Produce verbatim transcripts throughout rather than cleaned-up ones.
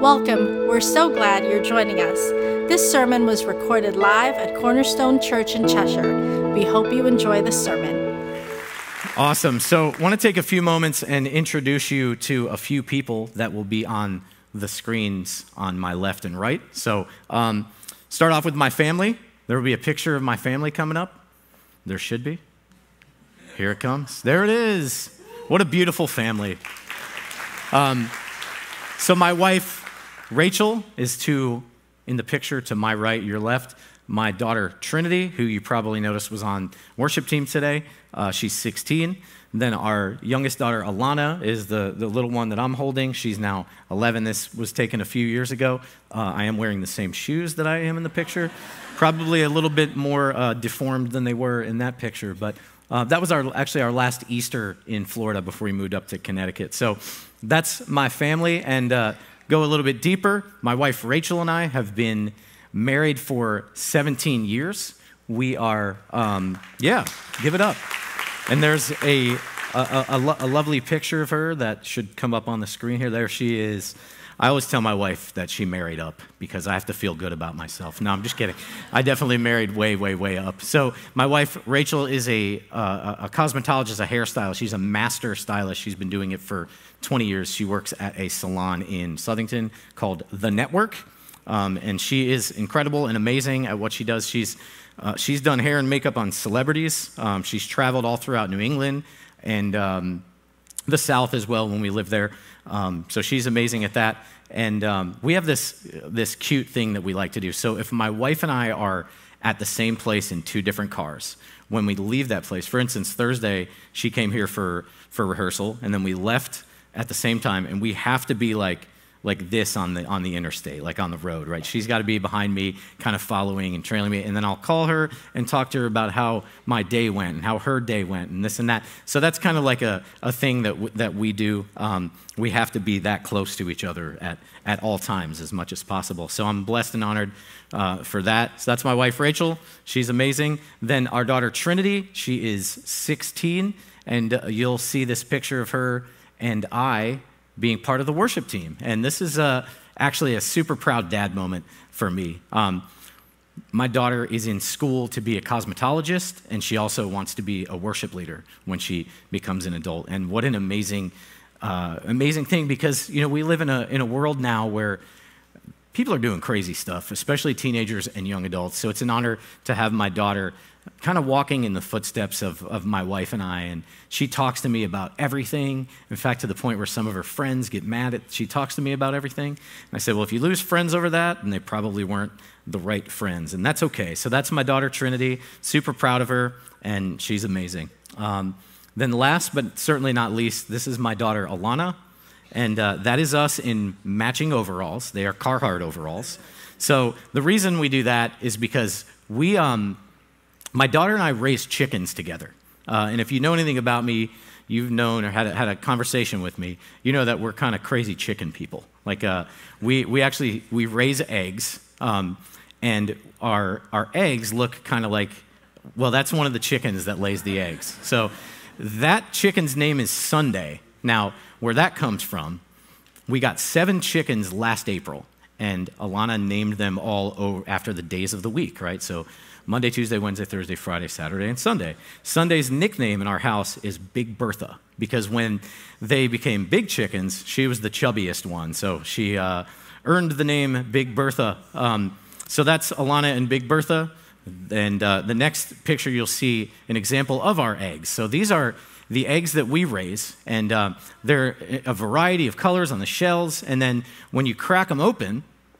Welcome. We're so glad you're joining us. This sermon was recorded live at Cornerstone Church in Cheshire. We hope you enjoy the sermon. Awesome. So I want to take a few moments and introduce you to a few people that will be on the screens on my left and right. So um, start off with my family. There will be a picture of my family coming up. There should be. Here it comes. There it is. What a beautiful family. Um, so my wife, Rachel, is to, in the picture to my right, your left. My daughter, Trinity, who you probably noticed was on worship team today. Uh, she's sixteen. And then our youngest daughter, Alana, is the, the little one that I'm holding. She's now eleven. This was taken a few years ago. Uh, I am wearing the same shoes that I am in the picture. Probably a little bit more uh, deformed than they were in that picture. But uh, that was our actually our last Easter in Florida before we moved up to Connecticut. So that's my family. And uh, go a little bit deeper. My wife, Rachel, and I have been married for seventeen years. We are, um, yeah, give it up. And there's a, a, a, a, lo- a lovely picture of her that should come up on the screen here. There she is. I always tell my wife that she married up because I have to feel good about myself. No, I'm just kidding. I definitely married way, way, way up. So my wife, Rachel, is a, uh, a cosmetologist, a hairstylist. She's a master stylist. She's been doing it for twenty years. She works at a salon in Southington called The Network. Um, and she is incredible and amazing at what she does. She's uh, she's done hair and makeup on celebrities. Um, she's traveled all throughout New England and um, the South as well when we lived there. Um, so she's amazing at that. And um, we have this this cute thing that we like to do. So if my wife and I are at the same place in two different cars, when we leave that place, for instance, Thursday, she came here for, for rehearsal, and then we left at the same time, and we have to be like, like this on the on the interstate, like on the road, right? She's got to be behind me, kind of following and trailing me, and then I'll call her and talk to her about how my day went and how her day went and this and that. So that's kind of like a, a thing that w- that we do. Um, we have to be that close to each other at, at all times as much as possible. So I'm blessed and honored uh, for that. So that's my wife, Rachel. She's amazing. Then our daughter, Trinity, she is sixteen, and uh, you'll see this picture of her and I being part of the worship team. And this is uh, actually a super proud dad moment for me. Um, my daughter is in school to be a cosmetologist, and she also wants to be a worship leader when she becomes an adult. And what an amazing, uh, amazing thing, because you know we live in a in a world now where people are doing crazy stuff, especially teenagers and young adults. So it's an honor to have my daughter kind of walking in the footsteps of, of my wife and I, and she talks to me about everything. In fact, to the point where some of her friends get mad at, she talks to me about everything. And I said, well, if you lose friends over that, then they probably weren't the right friends, and that's okay. So that's my daughter, Trinity. Super proud of her, and she's amazing. Um, then last, but certainly not least, this is my daughter, Alana, and uh, that is us in matching overalls. They are Carhartt overalls. So the reason we do that is because we... Um, My daughter and I raised chickens together. Uh, and if you know anything about me, you've known or had a, had a conversation with me, you know that we're kind of crazy chicken people. Like uh, we we actually, we raise eggs, um, and our, our eggs look kind of like, well, that's one of the chickens that lays the eggs. So that chicken's name is Sunday. Now, where that comes from, we got seven chickens last April, and Alana named them all over after the days of the week, right? So Monday, Tuesday, Wednesday, Thursday, Friday, Saturday, and Sunday. Sunday's nickname in our house is Big Bertha, because when they became big chickens, she was the chubbiest one. So she uh, earned the name Big Bertha. Um, so that's Alana and Big Bertha. And uh, the next picture, you'll see an example of our eggs. So these are the eggs that we raise, and uh, they're a variety of colors on the shells. And then when you crack them open,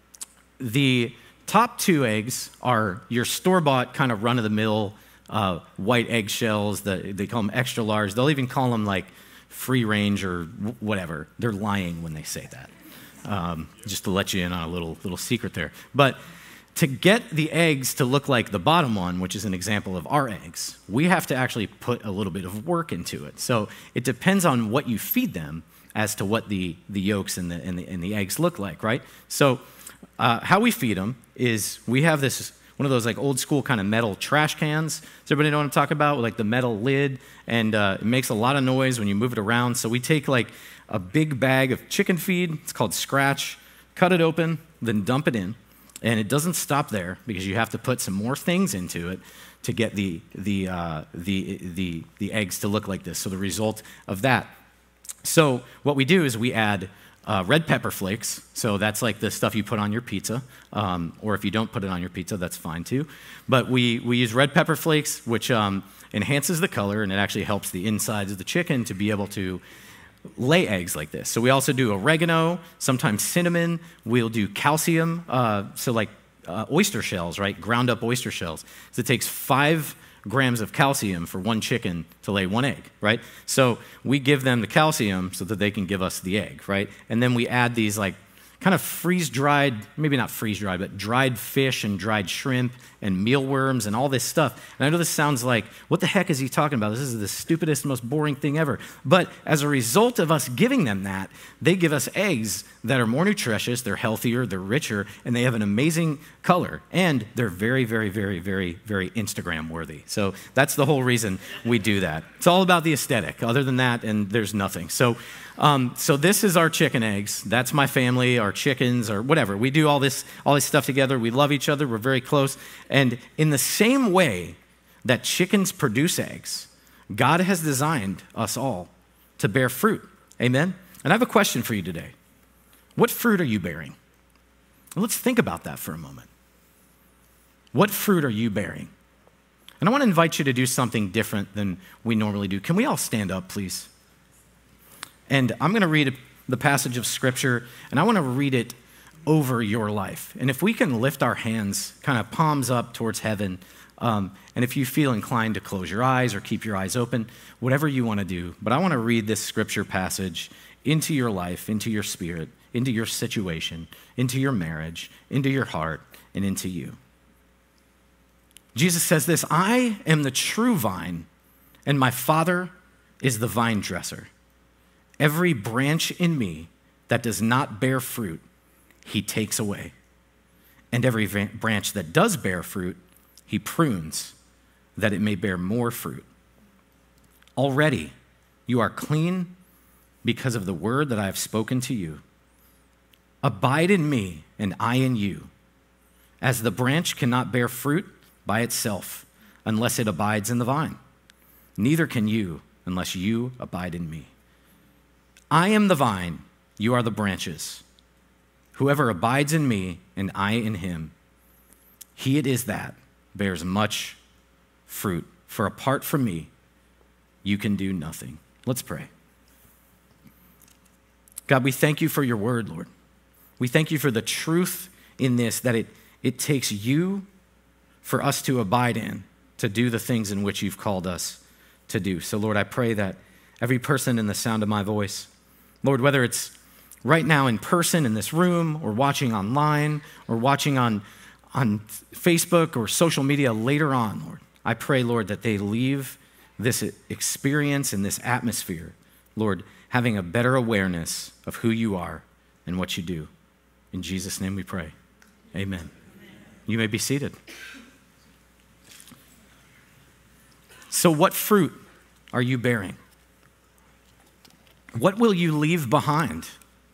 the top two eggs are your store-bought kind of run-of-the-mill uh, white egg shells. The, they call them extra large. They'll even call them like free range or whatever. They're lying when they say that, um, just to let you in on a little little secret there. But to get the eggs to look like the bottom one, which is an example of our eggs, we have to actually put a little bit of work into it. So it depends on what you feed them as to what the, the yolks and the, and, the, and the eggs look like, right? So uh, how we feed them is we have this, one of those like old school kind of metal trash cans. Does everybody know what I'm talking about? With like the metal lid, and uh, it makes a lot of noise when you move it around. So we take like a big bag of chicken feed. It's called Scratch. cut it open, then dump it in. And it doesn't stop there because you have to put some more things into it to get the, the, uh, the, the, the eggs to look like this. So the result of that. So what we do is we add uh, red pepper flakes. So that's like the stuff you put on your pizza. Um, or if you don't put it on your pizza, that's fine too. But we, we use red pepper flakes, which um, enhances the color, and it actually helps the insides of the chicken to be able to lay eggs like this. So we also do oregano, sometimes cinnamon. We'll do calcium, uh, so like uh, oyster shells, right? Ground up oyster shells. So it takes five grams of calcium for one chicken to lay one egg, right? So we give them the calcium so that they can give us the egg, right? And then we add these like kind of freeze-dried, maybe not freeze-dried, but dried fish and dried shrimp and mealworms and all this stuff. And I know this sounds like, what the heck is he talking about? This is the stupidest, most boring thing ever. But as a result of us giving them that, they give us eggs that are more nutritious, they're healthier, they're richer, and they have an amazing color. And they're very, very, very, very, very Instagram-worthy. So that's the whole reason we do that. It's all about the aesthetic. Other than that, and there's nothing. So Um, so this is our chicken eggs. That's my family, our chickens, or whatever. We do all this, all this stuff together. We love each other. We're very close. And in the same way that chickens produce eggs, God has designed us all to bear fruit. Amen? And I have a question for you today. What fruit are you bearing? Let's think about that for a moment. What fruit are you bearing? And I want to invite you to do something different than we normally do. Can we all stand up, please? And I'm going to read the passage of Scripture, and I want to read it over your life. And if we can lift our hands, kind of palms up towards heaven, um, and if you feel inclined to close your eyes or keep your eyes open, whatever you want to do. But I want to read this Scripture passage into your life, into your spirit, into your situation, into your marriage, into your heart, and into you. Jesus says this, "I am the true vine, and my Father is the vine dresser. Every branch in me that does not bear fruit, he takes away. And every branch that does bear fruit, he prunes, that it may bear more fruit. Already you are clean because of the word that I have spoken to you. Abide in me, and I in you. As the branch cannot bear fruit by itself unless it abides in the vine, neither can you unless you abide in me. I am the vine, you are the branches. Whoever abides in me and I in him, he it is that bears much fruit. For apart from me, you can do nothing." Let's pray. God, we thank you for your word, Lord. We thank you for the truth in this, that it, it takes you for us to abide in, to do the things in which you've called us to do. So, Lord, I pray that every person in the sound of my voice, Lord, whether it's right now in person in this room or watching online or watching on, on Facebook or social media later on, Lord, I pray, Lord, that they leave this experience and this atmosphere, Lord, having a better awareness of who you are and what you do. In Jesus' name we pray. Amen. You may be seated. So what fruit are you bearing? What will you leave behind?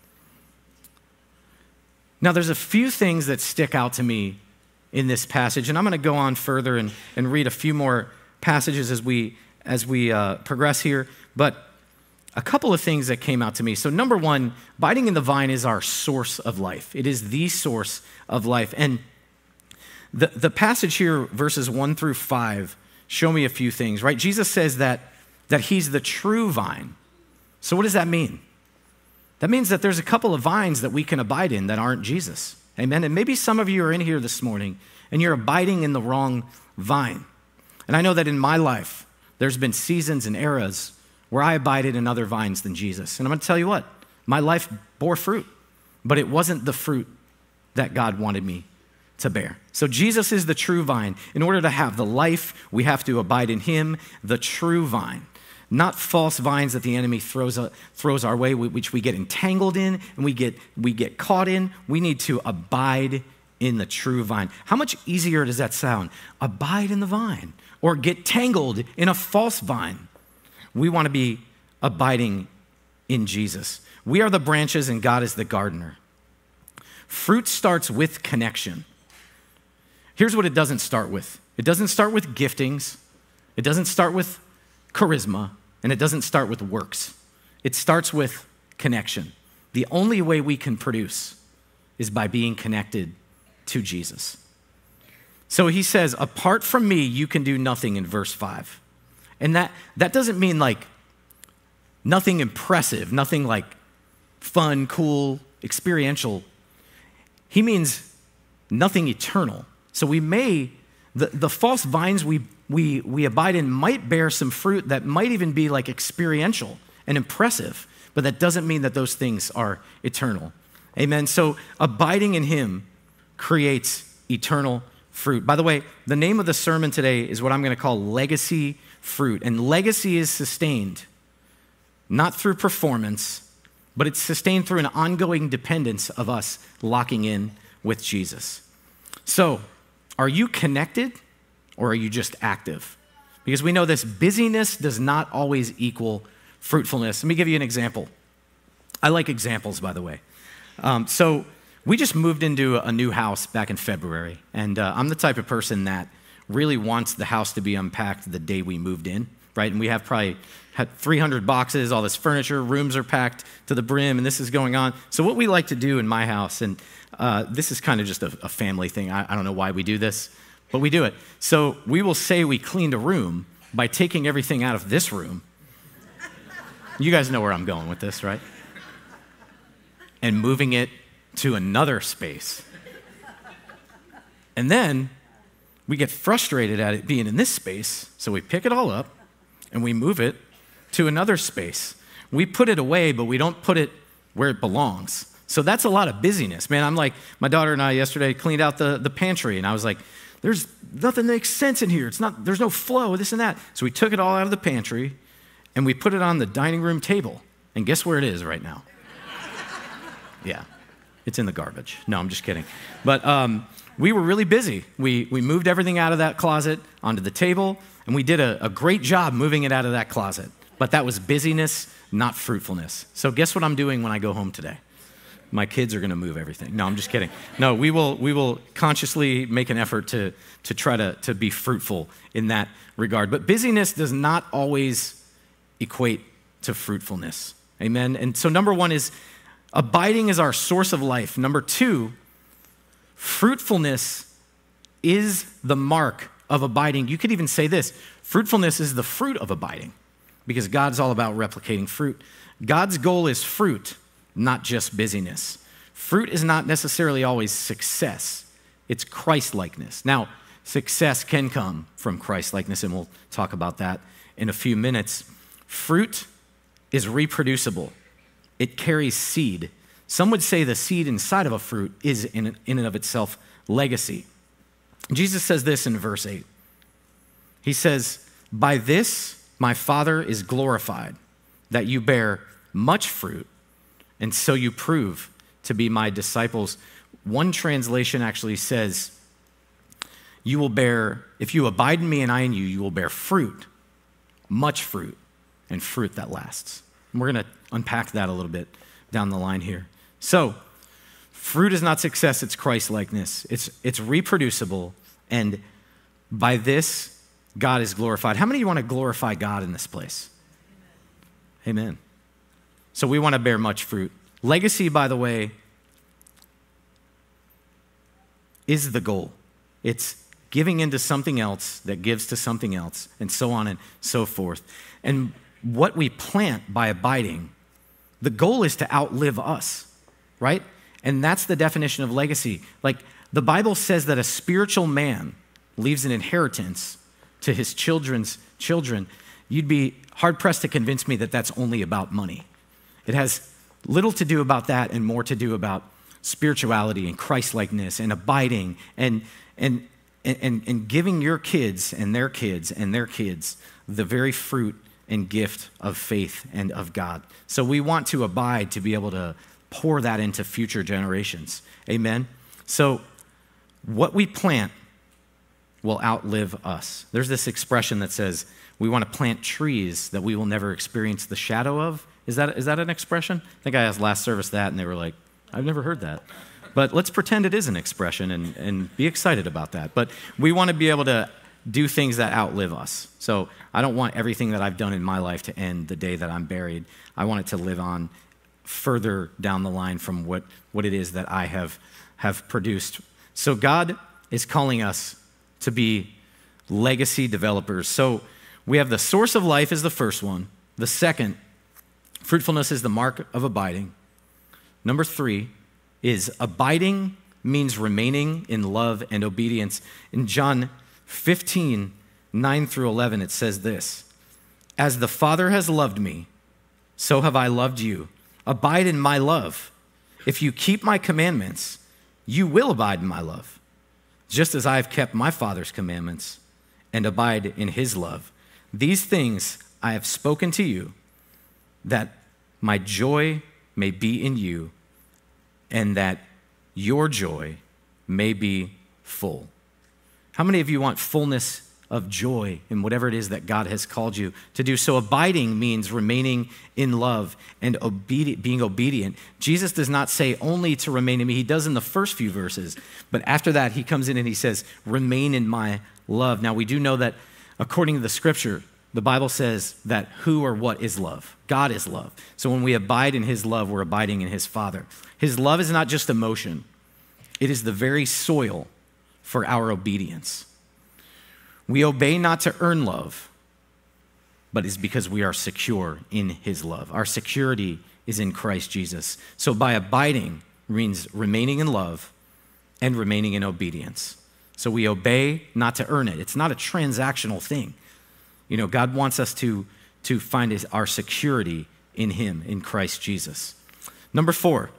Now, there's a few things that stick out to me in this passage, and I'm going to go on further and, and read a few more passages as we, as we uh, progress here, but a couple of things that came out to me. So number one, abiding in the vine is our source of life. It is the source of life. And the, the passage here, verses one through five, show me a few things, right? Jesus says that, that he's the true vine. So what does that mean? That means that there's a couple of vines that we can abide in that aren't Jesus. Amen? And maybe some of you are in here this morning and you're abiding in the wrong vine. And I know that in my life, there's been seasons and eras where I abided in other vines than Jesus. And I'm going to tell you what, my life bore fruit, but it wasn't the fruit that God wanted me to bear. So Jesus is the true vine. In order to have the life, we have to abide in him, the true vine. Not false vines that the enemy throws, uh, throws our way, which we get entangled in and we get, we get caught in. We need to abide in the true vine. How much easier does that sound? Abide in the vine or get tangled in a false vine. We want to be abiding in Jesus. We are the branches and God is the gardener. fruit starts with connection. Here's what it doesn't start with. It doesn't start with giftings. It doesn't start with charisma, and it doesn't start with works. It starts with connection. The only way we can produce is by being connected to Jesus. So he says, apart from me, you can do nothing in verse five. And that, that doesn't mean like nothing impressive, nothing like fun, cool, experiential. He means nothing eternal. So we may, the, the false vines we, we, we abide in might bear some fruit that might even be like experiential and impressive, but that doesn't mean that those things are eternal. Amen. So abiding in him creates eternal fruit. By the way, the name of the sermon today is what I'm going to call legacy fruit. And legacy is sustained not through performance, but it's sustained through an ongoing dependence of us locking in with Jesus. So, are you connected or are you just active? Because we know this busyness does not always equal fruitfulness. Let me give you an example. I like examples, by the way. Um, so, we just moved into a new house back in February, and uh, I'm the type of person that really wants the house to be unpacked the day we moved in, right? And we have probably had three hundred boxes, all this furniture, rooms are packed to the brim, and this is going on. So what we like to do in my house, and uh, this is kind of just a, a family thing. I, I don't know why we do this, but we do it. So we will say we cleaned a room by taking everything out of this room. You guys know where I'm going with this, right? And moving it to another space. And then we get frustrated at it being in this space, so we pick it all up and we move it to another space. We put it away, but we don't put it where it belongs. So that's a lot of busyness. Man, I'm like, my daughter and I yesterday cleaned out the, the pantry, and I was like, there's nothing that makes sense in here. It's not, there's no flow, this and that. So we took it all out of the pantry and we put it on the dining room table. And guess where it is right now? Yeah. It's in the garbage. No, I'm just kidding. But um, we were really busy. We we moved everything out of that closet onto the table, and we did a, a great job moving it out of that closet. But that was busyness, not fruitfulness. So guess what I'm doing when I go home today? My kids are going to move everything. No, I'm just kidding. No, we will we will consciously make an effort to to try to, to be fruitful in that regard. But busyness does not always equate to fruitfulness. Amen? And so number one is abiding is our source of life. Number two, fruitfulness is the mark of abiding. You could even say this, fruitfulness is the fruit of abiding, because God's all about replicating fruit. God's goal is fruit, not just busyness. Fruit is not necessarily always success. It's Christ-likeness. Now, success can come from Christ-likeness, and we'll talk about that in a few minutes. Fruit is reproducible. It carries seed. Some would say the seed inside of a fruit is in, in and of itself legacy. Jesus says this in verse eight. He says, by this my Father is glorified, that you bear much fruit, and so you prove to be my disciples. One translation actually says, you will bear, if you abide in me and I in you, you will bear fruit, much fruit, and fruit that lasts. And we're going to unpack that a little bit down the line here. So, fruit is not success, it's Christ-likeness. It's, it's reproducible, and by this, God is glorified. How many of you want to glorify God in this place? Amen. Amen. So we want to bear much fruit. Legacy, by the way, is the goal. It's giving into something else that gives to something else, and so on and so forth. And what we plant by abiding, the goal is to outlive us, right? And that's the definition of legacy. Like the Bible says that a spiritual man leaves an inheritance to his children's children. You'd be hard-pressed to convince me that that's only about money. It has little to do about that and more to do about spirituality and Christ-likeness and abiding and, and, and, and giving your kids and their kids and their kids the very fruit and gift of faith and of God. So we want to abide to be able to pour that into future generations. Amen? So what we plant will outlive us. There's this expression that says we want to plant trees that we will never experience the shadow of. Is that, is that an expression? I think I asked last service that, and they were like, I've never heard that. but let's pretend it is an expression and, and be excited about that. But we want to be able to do things that outlive us. So I don't want everything that I've done in my life to end the day that I'm buried. I want it to live on further down the line from what, what it is that I have, have produced. So God is calling us to be legacy developers. So we have the source of life is the first one. The second, fruitfulness is the mark of abiding. Number three is abiding means remaining in love and obedience. In John fifteen, nine through eleven, it says this: as the Father has loved me, so have I loved you. Abide in my love. If you keep my commandments, you will abide in my love, just as I have kept my Father's commandments and abide in his love. These things I have spoken to you, that my joy may be in you, and that your joy may be full. How many of you want fullness of joy in whatever it is that God has called you to do? So abiding means remaining in love and obedient, being obedient. Jesus does not say only to remain in me. He does in the first few verses, but after that he comes in and he says, remain in my love. Now we do know that according to the scripture, the Bible says that who or what is love? God is love. So when we abide in his love, we're abiding in his Father. His love is not just emotion. It is the very soil for our obedience. We obey not to earn love, but it's because we are secure in his love. Our security is in Christ Jesus. So by abiding means remaining in love and remaining in obedience. So we obey not to earn it. It's not a transactional thing. You know, God wants us to, to find his, our security in him, in Christ Jesus. Number four,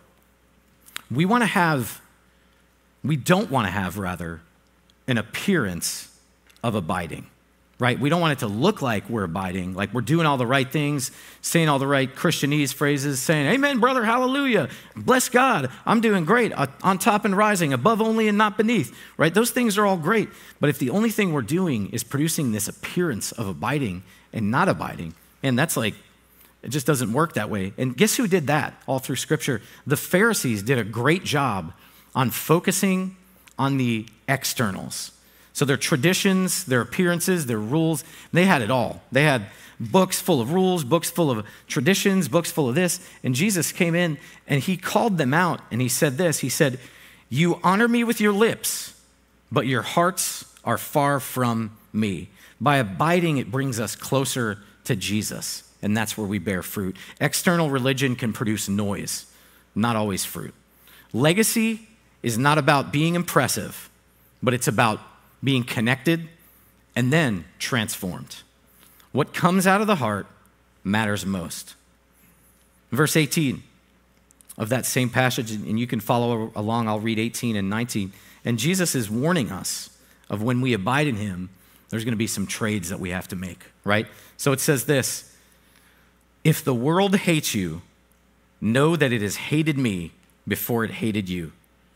we want to have, we don't want to have, rather, an appearance of abiding, right? We don't want it to look like we're abiding, like we're doing all the right things, saying all the right Christianese phrases, saying, amen, brother, hallelujah, bless God, I'm doing great, on top and rising, above only and not beneath, right? Those things are all great, but if the only thing we're doing is producing this appearance of abiding and not abiding, and that's like, it just doesn't work that way. And guess who did that all through Scripture? The Pharisees did a great job on focusing on the externals. So their traditions, their appearances, their rules, they had it all. They had books full of rules, books full of traditions, books full of this. And Jesus came in and he called them out and he said this. He said, you honor me with your lips, but your hearts are far from me. By abiding, it brings us closer to Jesus. And that's where we bear fruit. External religion can produce noise, not always fruit. Legacy is not about being impressive, but it's about being connected and then transformed. What comes out of the heart matters most. Verse eighteen of that same passage, and you can follow along, I'll read eighteen and nineteen. And Jesus is warning us of when we abide in him, there's going to be some trades that we have to make, right? So it says this: if the world hates you, know that it has hated me before it hated you.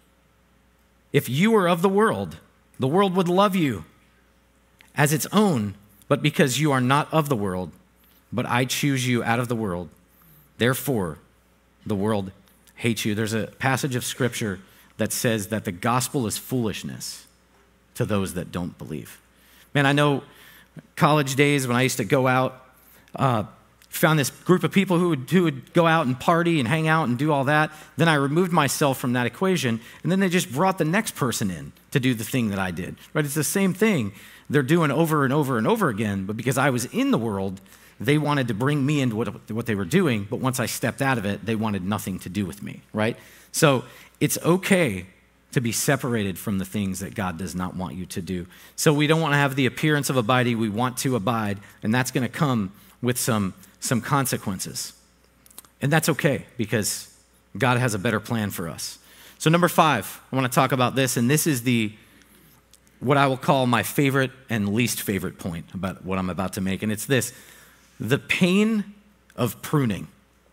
If you were of the world, the world would love you as its own, but because you are not of the world, but I choose you out of the world, therefore the world hates you. There's a passage of scripture that says that the gospel is foolishness to those that don't believe. Man, I know college days when I used to go out, uh, found this group of people who would, who would go out and party and hang out and do all that. Then I removed myself from that equation, and then they just brought the next person in to do the thing that I did, right? It's the same thing they're doing over and over and over again, but because I was in the world, they wanted to bring me into what, what they were doing, but once I stepped out of it, they wanted nothing to do with me, right? So it's okay to be separated from the things that God does not want you to do. So we don't want to have the appearance of abiding, we want to abide, and that's going to come with some some consequences. And that's okay because God has a better plan for us. So number five, I want to talk about this, and this is the, what I will call my favorite and least favorite point about what I'm about to make, and it's this: the pain of pruning.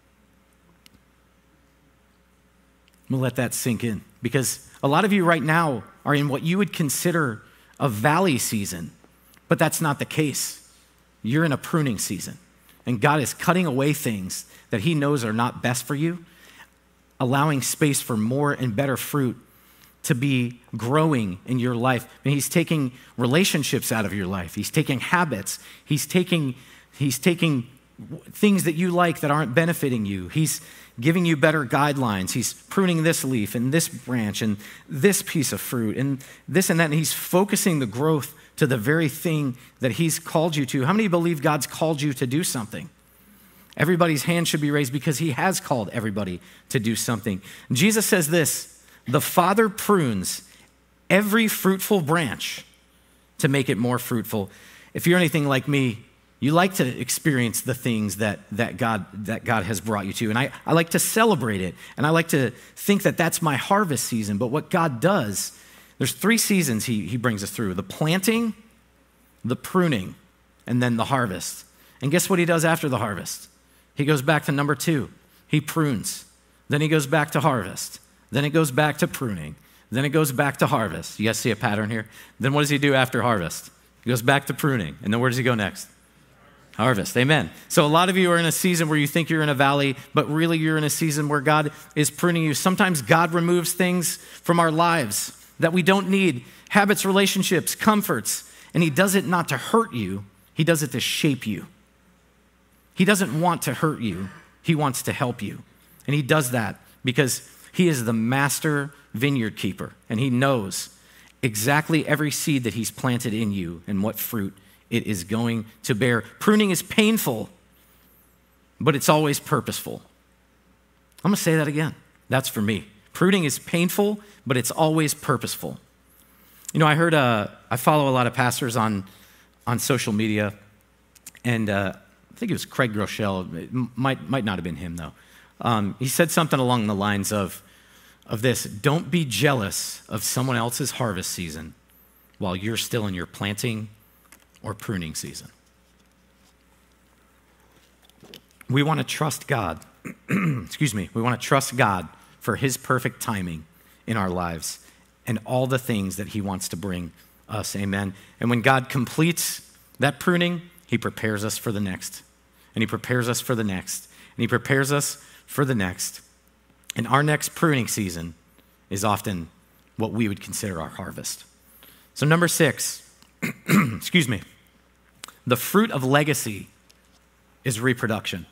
I'm gonna let that sink in because a lot of you right now are in what you would consider a valley season, but that's not the case. You're in a pruning season. And God is cutting away things that he knows are not best for you. allowing space for more and better fruit to be growing in your life. And he's taking relationships out of your life. He's taking habits. He's taking, he's taking things that you like that aren't benefiting you. He's giving you better guidelines. He's pruning this leaf and this branch and this piece of fruit and this and that. And he's focusing the growth to the very thing that he's called you to. How many believe God's called you to do something? Everybody's hand should be raised because he has called everybody to do something. Jesus says this, the Father prunes every fruitful branch to make it more fruitful. If you're anything like me, you like to experience the things that, that, God, that God has brought you to. And I, I like to celebrate it. And I like to think that that's my harvest season. But what God does, there's three seasons he, he brings us through. The planting, the pruning, and then the harvest. And guess what he does after the harvest? He goes back to number two. He prunes. Then he goes back to harvest. Then it goes back to pruning. Then it goes back to harvest. You guys see a pattern here? Then what does he do after harvest? He goes back to pruning. And then where does he go next? Harvest. Amen. So a lot of you are in a season where you think you're in a valley, but really you're in a season where God is pruning you. Sometimes God removes things from our lives that we don't need, habits, relationships, comforts, and he does it not to hurt you. He does it to shape you. He doesn't want to hurt you. He wants to help you. And he does that because he is the master vineyard keeper, and he knows exactly every seed that he's planted in you and what fruit it is going to bear. Pruning is painful, but it's always purposeful. I'm going to say that again. That's for me. Pruning is painful, but it's always purposeful. You know, I heard, uh, I follow a lot of pastors on, on social media, and uh, I think it was Craig Groeschel. It might, might not have been him, though. Um, he said something along the lines of, of this, don't be jealous of someone else's harvest season while you're still in your planting or pruning season. We want to trust God, excuse me, we want to trust God for his perfect timing in our lives and all the things that he wants to bring us, amen. And when God completes that pruning, he prepares us for the next, and he prepares us for the next, and he prepares us for the next. And our next pruning season is often what we would consider our harvest. So number six, excuse me, the fruit of legacy is reproduction.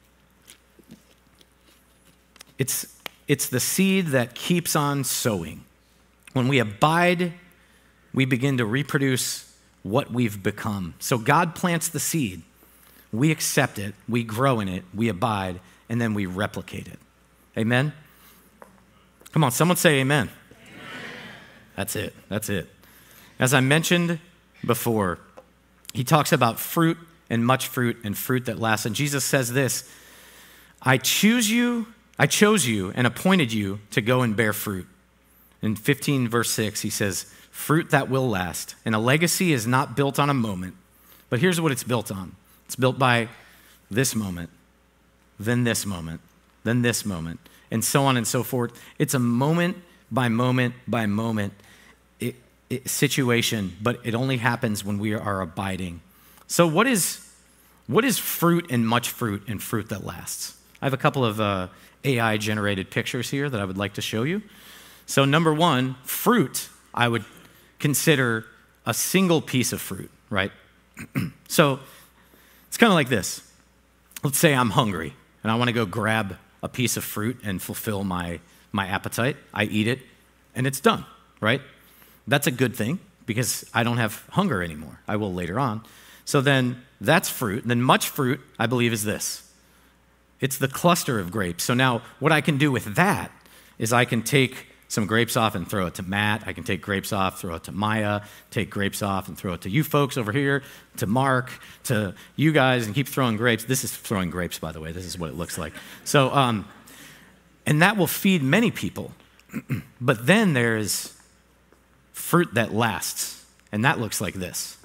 It's, it's the seed that keeps on sowing. When we abide, we begin to reproduce what we've become. So God plants the seed, we accept it, we grow in it, we abide, and then we replicate it. Amen? Come on, someone say amen. Amen. That's it, that's it. As I mentioned before, he talks about fruit and much fruit and fruit that lasts. And Jesus says this, I choose you, I chose you and appointed you to go and bear fruit. In fifteen verse six, he says, fruit that will last. And a legacy is not built on a moment, but here's what it's built on. It's built by this moment, then this moment, then this moment, and so on and so forth. It's a moment by moment by moment it, it, situation, but it only happens when we are abiding. So what is, what is fruit and much fruit and fruit that lasts? I have a couple of uh, A I-generated pictures here that I would like to show you. So number one, fruit, I would consider a single piece of fruit, right? So it's kind of like this. Let's say I'm hungry and I want to go grab a piece of fruit and fulfill my, my appetite. I eat it and it's done, right? That's a good thing because I don't have hunger anymore. I will later on. So then that's fruit. And then much fruit, I believe, is this. It's the cluster of grapes. So now what I can do with that is I can take some grapes off and throw it to Matt. I can take grapes off, throw it to Maya, take grapes off and throw it to you folks over here, to Mark, to you guys, and keep throwing grapes. This is throwing grapes, by the way. This is what it looks like. So, um, and that will feed many people. But then there's fruit that lasts, and that looks like this.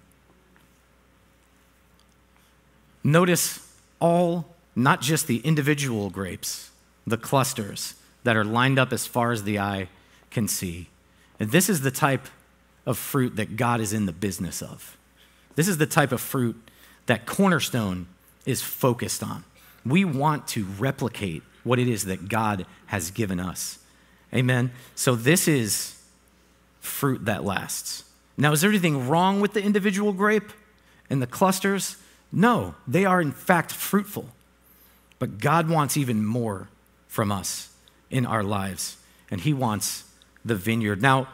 Notice all, not just the individual grapes, the clusters that are lined up as far as the eye can see. And this is the type of fruit that God is in the business of. This is the type of fruit that Cornerstone is focused on. We want to replicate what it is that God has given us. Amen? So this is fruit that lasts. Now, is there anything wrong with the individual grape and the clusters? No, they are in fact fruitful. But God wants even more from us in our lives, and he wants the vineyard. Now,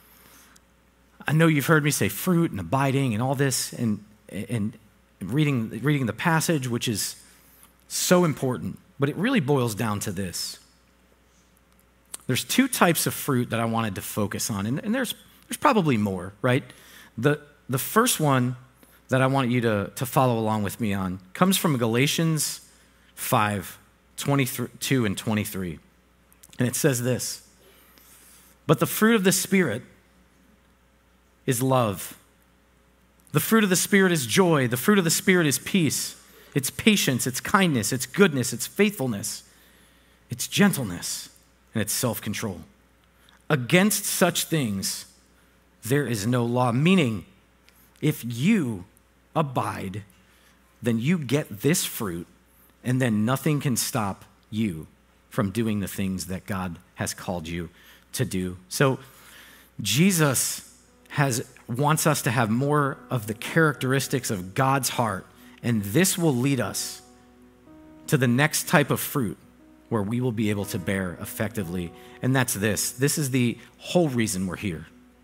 I know you've heard me say fruit and abiding and all this, and, and reading, reading the passage, which is so important, but it really boils down to this. There's two types of fruit that I wanted to focus on, and, and there's, there's probably more, right? The, the first one that I want you to, to follow along with me on comes from Galatians five, twenty-two and twenty-three. And it says this, but the fruit of the Spirit is love. The fruit of the Spirit is joy. The fruit of the Spirit is peace. It's patience, it's kindness, it's goodness, it's faithfulness, it's gentleness, and it's self-control. Against such things, there is no law. Meaning, if you abide, then you get this fruit, and then nothing can stop you from doing the things that God has called you to do. So Jesus has wants us to have more of the characteristics of God's heart, and this will lead us to the next type of fruit where we will be able to bear effectively, and that's this. This is the whole reason we're here.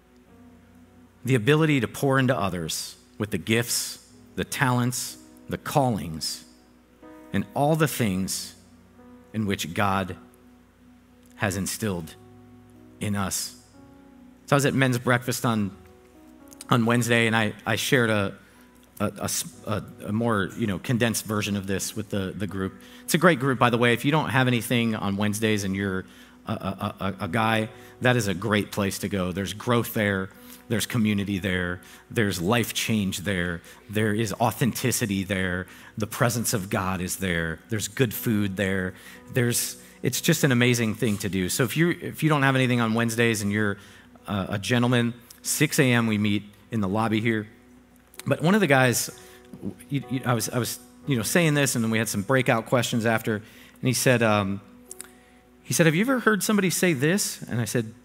The ability to pour into others with the gifts, the talents, the callings, and all the things in which God has instilled in us. So I was at men's breakfast on, on Wednesday, and I, I shared a, a, a, a more you know condensed version of this with the, the group. It's a great group, by the way. If you don't have anything on Wednesdays and you're a, a, a, a guy, that is a great place to go. There's growth there. There's community there. There's life change there. There is authenticity there. The presence of God is there. There's good food there. There's, it's just an amazing thing to do. So if you if you don't have anything on Wednesdays and you're uh, a gentleman, six a.m. we meet in the lobby here. But one of the guys, you, you, I was I was you know saying this, and then we had some breakout questions after, and he said um, he said, "Have you ever heard somebody say this?" And I said,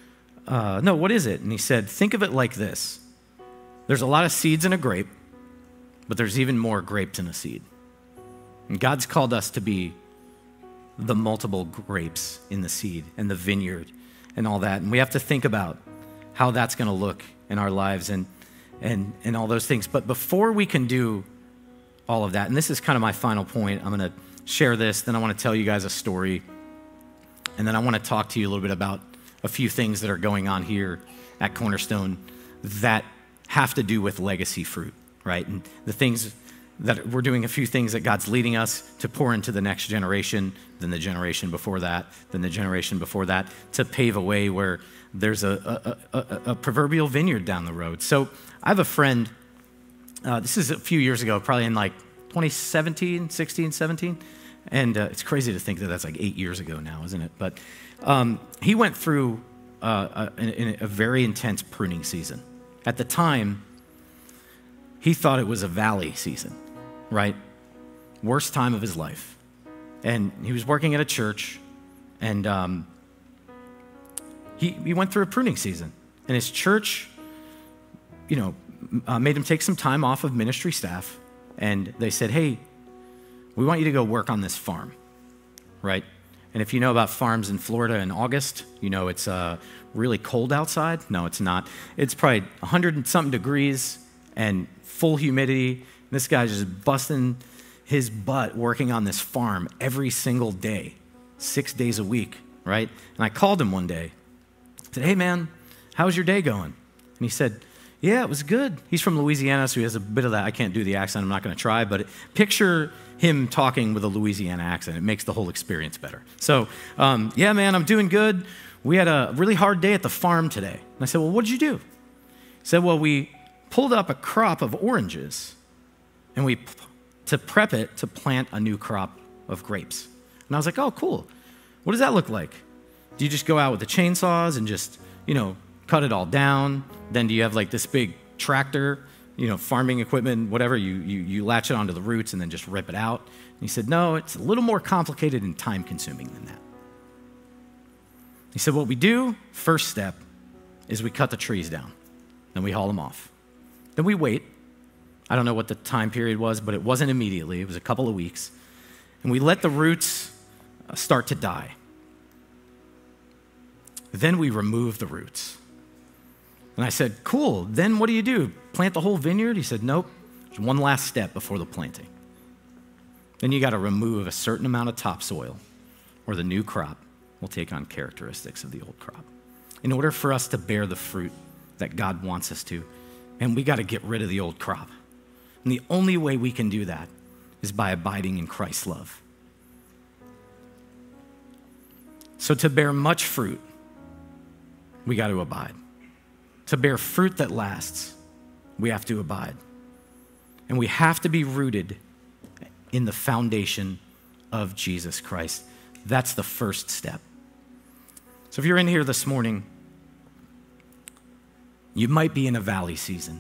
Uh, no, what is it? And he said, think of it like this. There's a lot of seeds in a grape, but there's even more grapes in a seed. And God's called us to be the multiple grapes in the seed and the vineyard and all that. And we have to think about how that's going to look in our lives and, and, and all those things. But before we can do all of that, and this is kind of my final point, I'm going to share this, then I want to tell you guys a story, and then I want to talk to you a little bit about a few things that are going on here at Cornerstone that have to do with legacy fruit, right? And the things that we're doing, a few things that God's leading us to pour into the next generation, then the generation before that, then the generation before that, to pave a way where there's a, a, a, a proverbial vineyard down the road. So I have a friend, uh, this is a few years ago, probably in like twenty seventeen, sixteen, seventeen, and uh, it's crazy to think that that's like eight years ago now, isn't it? But Um, he went through uh, a, a very intense pruning season. At the time, he thought it was a valley season, right? Worst time of his life. And he was working at a church, and um, he, he went through a pruning season. And his church, you know, uh, made him take some time off of ministry staff, and they said, hey, we want you to go work on this farm, right? And if you know about farms in Florida in August, you know it's uh, really cold outside. No, it's not. It's probably one hundred and something degrees and full humidity. This guy's just busting his butt working on this farm every single day, six days a week, right? And I called him one day. I said, hey, man, how's your day going? And he said, yeah, it was good. He's from Louisiana, so he has a bit of that. I can't do the accent. I'm not going to try, but picture him talking with a Louisiana accent. It makes the whole experience better. So, um, yeah, man, I'm doing good. We had a really hard day at the farm today. And I said, well, what did you do? He said, well, we pulled up a crop of oranges, and we, to prep it to plant a new crop of grapes. And I was like, oh, cool. What does that look like? Do you just go out with the chainsaws and just, you know, cut it all down? Then do you have like this big tractor you know, farming equipment, whatever, you, you, you latch it onto the roots and then just rip it out. And he said, no, it's a little more complicated and time-consuming than that. He said, what we do, first step, is we cut the trees down. Then we haul them off. Then we wait. I don't know what the time period was, but it wasn't immediately. It was a couple of weeks. And we let the roots start to die. Then we remove the roots. And I said, cool, then what do you do? Plant the whole vineyard? He said, nope, there's one last step before the planting. Then you got to remove a certain amount of topsoil, or the new crop will take on characteristics of the old crop. In order for us to bear the fruit that God wants us to, and we got to get rid of the old crop. And the only way we can do that is by abiding in Christ's love. So to bear much fruit, we got to abide. To bear fruit that lasts, we have to abide. And we have to be rooted in the foundation of Jesus Christ. That's the first step. So if you're in here this morning, you might be in a valley season,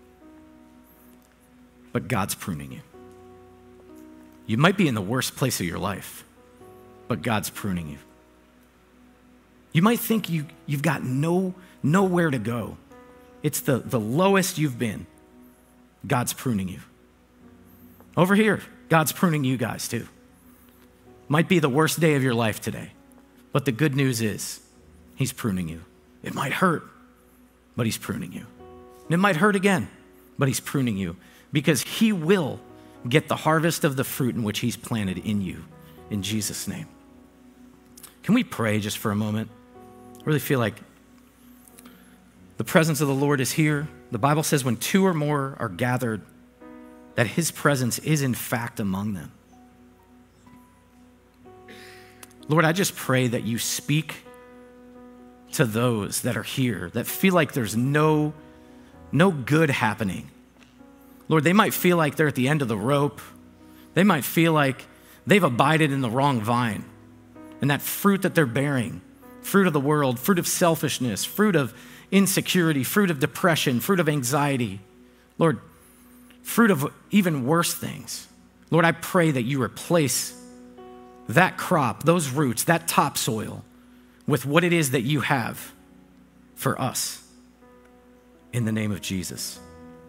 but God's pruning you. You might be in the worst place of your life, but God's pruning you. You might think you, you've got no, nowhere to go. It's the, the lowest you've been. God's pruning you. Over here, God's pruning you guys too. Might be the worst day of your life today, but the good news is he's pruning you. It might hurt, but he's pruning you. And it might hurt again, but he's pruning you because he will get the harvest of the fruit in which he's planted in you, in Jesus' name. Can we pray just for a moment? I really feel like the presence of the Lord is here. The Bible says when two or more are gathered, that his presence is in fact among them. Lord, I just pray that you speak to those that are here that feel like there's no, no good happening. Lord, they might feel like they're at the end of the rope. They might feel like they've abided in the wrong vine. And that fruit that they're bearing, fruit of the world, fruit of selfishness, fruit of insecurity, fruit of depression, fruit of anxiety, Lord, fruit of even worse things. Lord, I pray that you replace that crop, those roots, that topsoil with what it is that you have for us in the name of Jesus.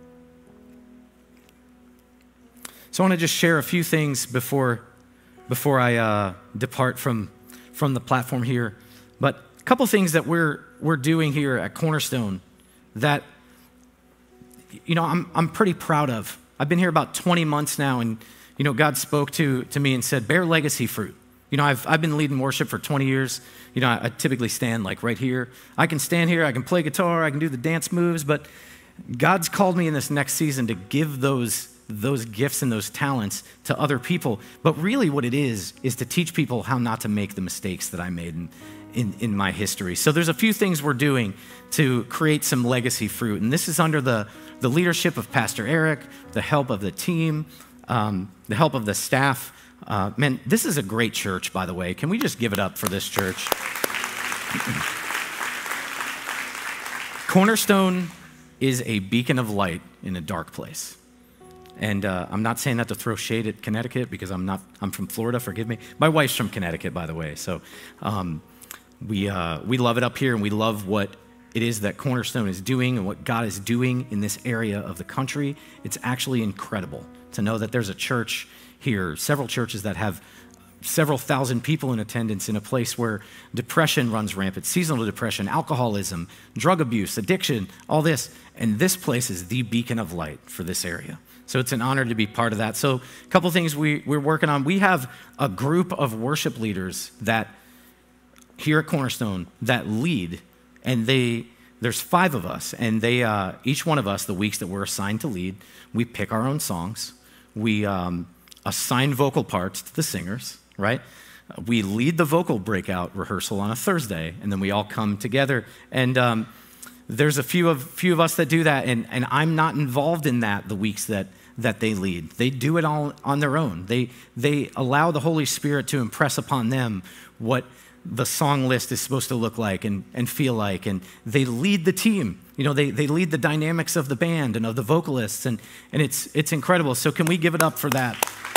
So I want to just share a few things before, before I uh, depart from, from the platform here. But a couple things that we're, we're doing here at Cornerstone that, you know, I'm, I'm pretty proud of. I've been here about twenty months now, and, you know, God spoke to, to me and said, bear legacy fruit. You know, I've, I've been leading worship for twenty years. You know, I, I typically stand like right here. I can stand here, I can play guitar, I can do the dance moves, but God's called me in this next season to give those, those gifts and those talents to other people. But really what it is, is to teach people how not to make the mistakes that I made in, in, in my history. So there's a few things we're doing to create some legacy fruit. And this is under the, the leadership of Pastor Eric, the help of the team, um, the help of the staff. Uh, man, this is a great church, by the way. Can we just give it up for this church? Cornerstone is a beacon of light in a dark place. And uh, I'm not saying that to throw shade at Connecticut because I'm not, I'm from Florida, forgive me. My wife's from Connecticut, by the way. So um, we, uh, we love it up here, and we love what it is that Cornerstone is doing and what God is doing in this area of the country. It's actually incredible to know that there's a church here, several churches that have several thousand people in attendance in a place where depression runs rampant, seasonal depression, alcoholism, drug abuse, addiction, all this. And this place is the beacon of light for this area. So it's an honor to be part of that. So a couple things we, we're working on. We have a group of worship leaders that here at Cornerstone that lead, and they there's five of us, and they uh, each one of us, the weeks that we're assigned to lead, we pick our own songs. We um, assign vocal parts to the singers, right? We lead the vocal breakout rehearsal on a Thursday, and then we all come together. And um, there's a few of few of us that do that, and, and I'm not involved in that the weeks that that they lead. They do it all on their own. They they allow the Holy Spirit to impress upon them what the song list is supposed to look like and, and feel like. And they lead the team. You know, they, they lead the dynamics of the band and of the vocalists, and, and it's, it's incredible. So can we give it up for that?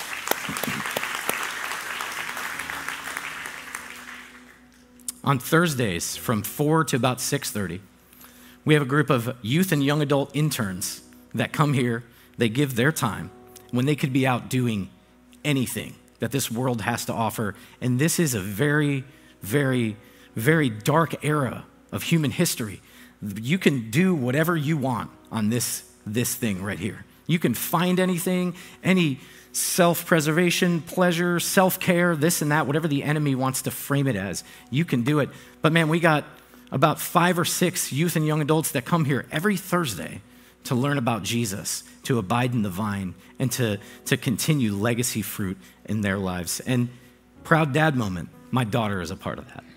On Thursdays from four to about six thirty, we have a group of youth and young adult interns that come here. They give their time when they could be out doing anything that this world has to offer. And this is a very, very, very dark era of human history. You can do whatever you want on this, this thing right here. You can find anything, any self-preservation, pleasure, self-care, this and that, whatever the enemy wants to frame it as, you can do it. But man, we got about five or six youth and young adults that come here every Thursday to learn about Jesus, to abide in the vine, and to, to continue legacy fruit in their lives. And proud dad moment, my daughter is a part of that.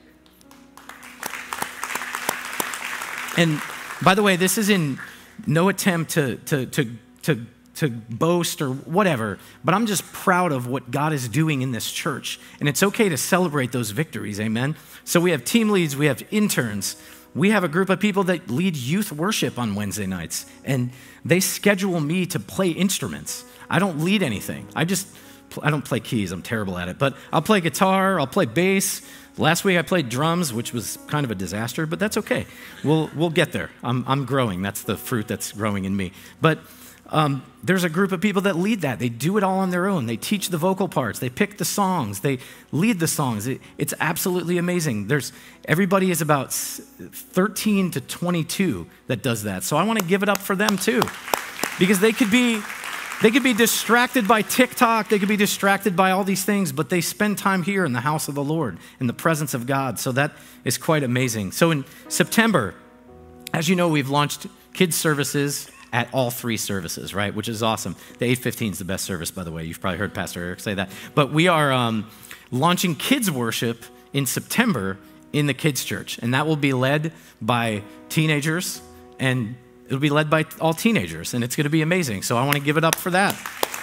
And by the way, this is in no attempt to, to, to, to to boast or whatever, but I'm just proud of what God is doing in this church. And it's okay to celebrate those victories, amen? So we have team leads, we have interns, we have a group of people that lead youth worship on Wednesday nights, and they schedule me to play instruments. I don't lead anything. I just, I don't play keys, I'm terrible at it, but I'll play guitar, I'll play bass. Last week I played drums, which was kind of a disaster, but that's okay. We'll, we'll get there. I'm, I'm growing, that's the fruit that's growing in me. But Um, there's a group of people that lead that. They do it all on their own. They teach the vocal parts. They pick the songs. They lead the songs. It, it's absolutely amazing. There's everybody is about thirteen to twenty-two that does that. So I want to give it up for them too, because they could be they could be distracted by TikTok. They could be distracted by all these things, but they spend time here in the house of the Lord, in the presence of God. So that is quite amazing. So in September, as you know, we've launched kids services at all three services, right? Which is awesome. The eight fifteen is the best service, by the way. You've probably heard Pastor Eric say that. But we are um, launching kids worship in September in the kids church. And that will be led by teenagers, and it'll be led by all teenagers. And it's going to be amazing. So I want to give it up for that.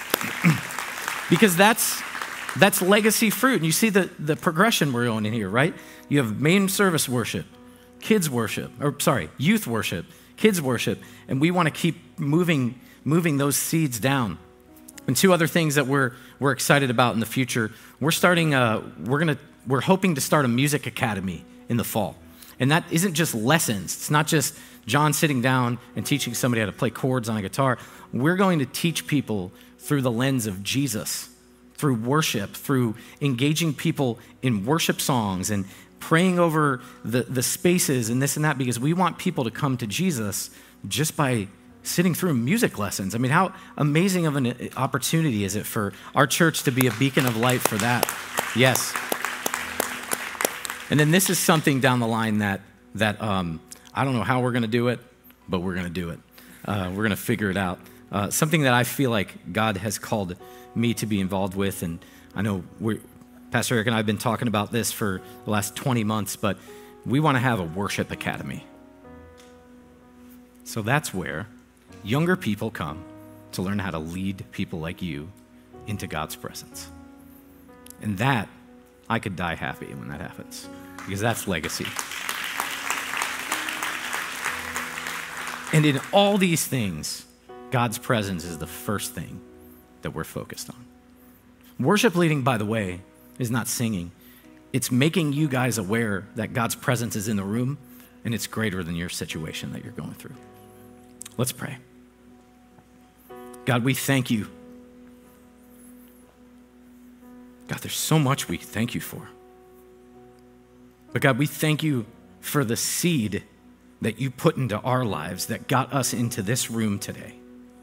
Because that's that's legacy fruit. And you see the, the progression we're going in here, right? You have main service worship, kids worship, or sorry, youth worship, kids worship, and we want to keep moving moving those seeds down. And two other things that we're we're excited about in the future. We're starting uh we're gonna we're hoping to start a music academy in the fall. And that isn't just lessons. It's not just John sitting down and teaching somebody how to play chords on a guitar. We're going to teach people through the lens of Jesus, through worship, through engaging people in worship songs and praying over the, the spaces and this and that, because we want people to come to Jesus just by sitting through music lessons. I mean, how amazing of an opportunity is it for our church to be a beacon of light for that? Yes. And then this is something down the line that, that um, I don't know how we're going to do it, but we're going to do it. Uh, we're going to figure it out. Uh, something that I feel like God has called me to be involved with, and I know we're, Pastor Eric and I have been talking about this for the last twenty months, but we want to have a worship academy. So that's where younger people come to learn how to lead people like you into God's presence. And that, I could die happy when that happens, because that's legacy. And in all these things, God's presence is the first thing that we're focused on. Worship leading, by the way, is not singing. It's making you guys aware that God's presence is in the room, and it's greater than your situation that you're going through. Let's pray. God, we thank you. God, there's so much we thank you for. But God, we thank you for the seed that you put into our lives that got us into this room today.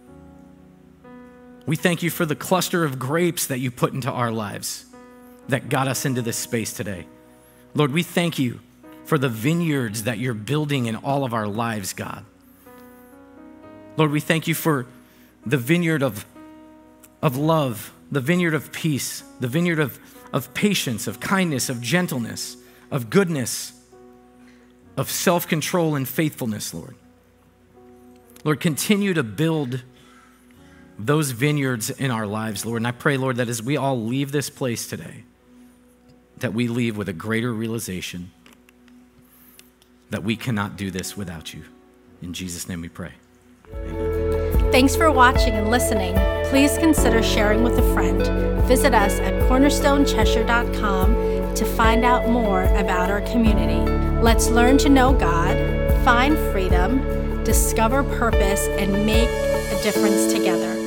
We thank you for the cluster of grapes that you put into our lives that got us into this space today. Lord, we thank you for the vineyards that you're building in all of our lives, God. Lord, we thank you for the vineyard of, of love, the vineyard of peace, the vineyard of, of patience, of kindness, of gentleness, of goodness, of self-control and faithfulness, Lord. Lord, continue to build those vineyards in our lives, Lord. And I pray, Lord, that as we all leave this place today, that we leave with a greater realization that we cannot do this without you. In Jesus' name we pray. Amen. Thanks for watching and listening. Please consider sharing with a friend. Visit us at cornerstone cheshire dot com to find out more about our community. Let's learn to know God, find freedom, discover purpose, and make a difference together.